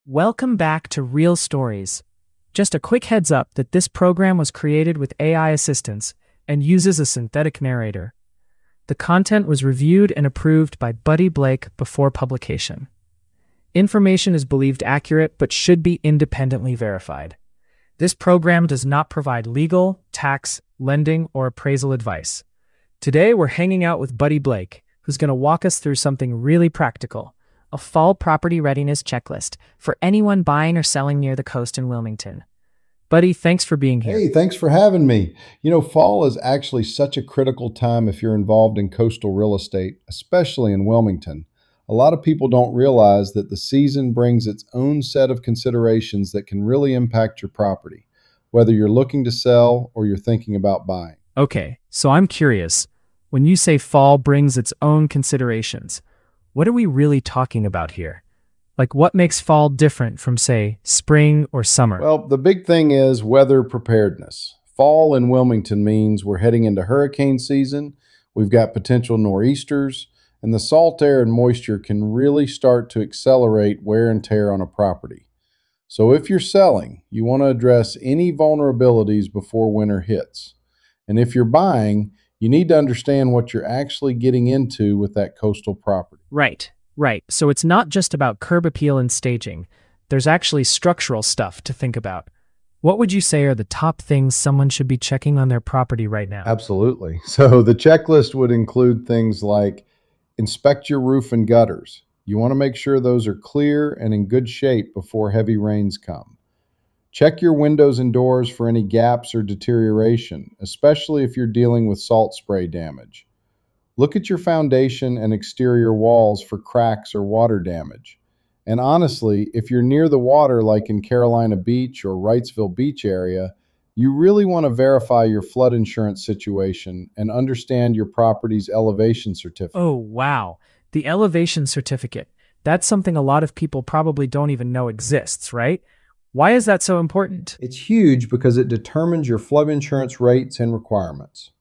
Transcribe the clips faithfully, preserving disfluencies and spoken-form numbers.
Welcome back to Real Stories. Just a quick heads up that this program was created with A I assistance and uses a synthetic narrator. The content was reviewed and approved by Buddy Blake before publication. Information is believed accurate but should be independently verified. This program does not provide legal, tax, lending, or appraisal advice. Today we're hanging out with Buddy Blake, who's going to walk us through something really practical. A fall property readiness checklist for anyone buying or selling near the coast in Wilmington. Buddy, thanks for being here. Hey, thanks for having me. You know, fall is actually such a critical time if you're involved in coastal real estate, especially in Wilmington. A lot of people don't realize that the season brings its own set of considerations that can really impact your property, whether you're looking to sell or you're thinking about buying. Okay, so I'm curious. When you say fall brings its own considerations, what are we really talking about here? Like, what makes fall different from, say, spring or summer? Well, the big thing is weather preparedness. Fall in Wilmington means we're heading into hurricane season, we've got potential nor'easters, and the salt air and moisture can really start to accelerate wear and tear on a property. So if you're selling, you want to address any vulnerabilities before winter hits. And if you're buying, you need to understand what you're actually getting into with that coastal property. Right, right. So it's not just about curb appeal and staging. There's actually structural stuff to think about. What would you say are the top things someone should be checking on their property right now? Absolutely. So the checklist would include things like inspect your roof and gutters. You want to make sure those are clear and in good shape before heavy rains come. Check your windows and doors for any gaps or deterioration, especially if you're dealing with salt spray damage. Look at your foundation and exterior walls for cracks or water damage. And honestly, if you're near the water like in Carolina Beach or Wrightsville Beach area, you really want to verify your flood insurance situation and understand your property's elevation certificate. Oh, wow. The elevation certificate. That's something a lot of people probably don't even know exists, right? Why is that so important? It's huge because it determines your flood insurance rates and requirements.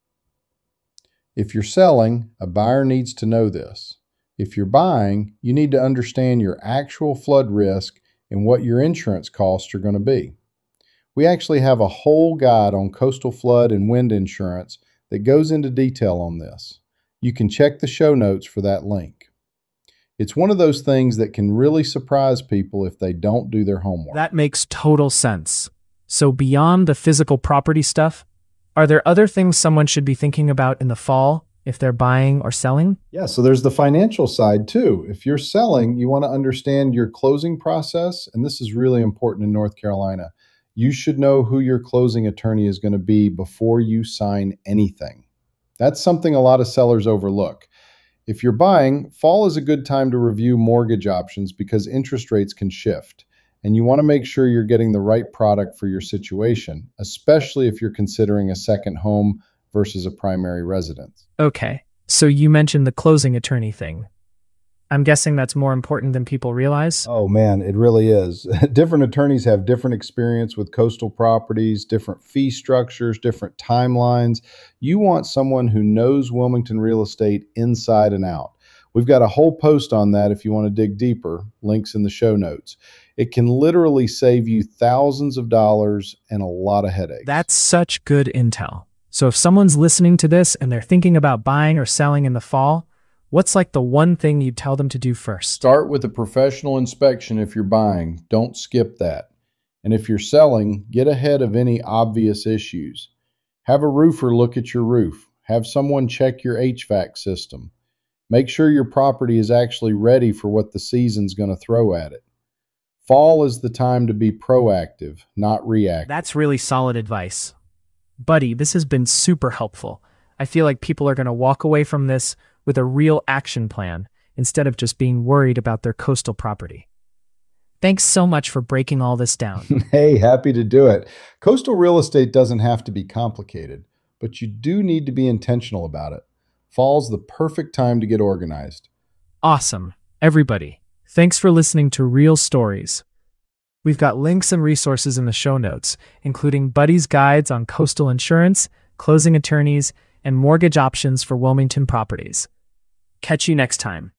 If you're selling, a buyer needs to know this. If you're buying, you need to understand your actual flood risk and what your insurance costs are going to be. We actually have a whole guide on coastal flood and wind insurance that goes into detail on this. You can check the show notes for that link. It's one of those things that can really surprise people if they don't do their homework. That makes total sense. So beyond the physical property stuff, are there other things someone should be thinking about in the fall if they're buying or selling? Yeah, so there's the financial side too. If you're selling, you want to understand your closing process, and this is really important in North Carolina. You should know who your closing attorney is going to be before you sign anything. That's something a lot of sellers overlook. If you're buying, fall is a good time to review mortgage options because interest rates can shift, and you want to make sure you're getting the right product for your situation, especially if you're considering a second home versus a primary residence. Okay, so you mentioned the closing attorney thing. I'm guessing that's more important than people realize? Oh man, it really is. Different attorneys have different experience with coastal properties, different fee structures, different timelines. You want someone who knows Wilmington real estate inside and out. We've got a whole post on that if you want to dig deeper, links in the show notes. It can literally save you thousands of dollars and a lot of headaches. That's such good intel. So if someone's listening to this and they're thinking about buying or selling in the fall, what's like the one thing you'd tell them to do first? Start with a professional inspection if you're buying. Don't skip that. And if you're selling, get ahead of any obvious issues. Have a roofer look at your roof. Have someone check your H V A C system. Make sure your property is actually ready for what the season's going to throw at it. Fall is the time to be proactive, not reactive. That's really solid advice. Buddy, this has been super helpful. I feel like people are going to walk away from this with a real action plan instead of just being worried about their coastal property. Thanks so much for breaking all this down. Hey, happy to do it. Coastal real estate doesn't have to be complicated, but you do need to be intentional about it. Fall's the perfect time to get organized. Awesome. Everybody, thanks for listening to Real Stories. We've got links and resources in the show notes, including Buddy's guides on coastal insurance, closing attorneys, and mortgage options for Wilmington properties. Catch you next time.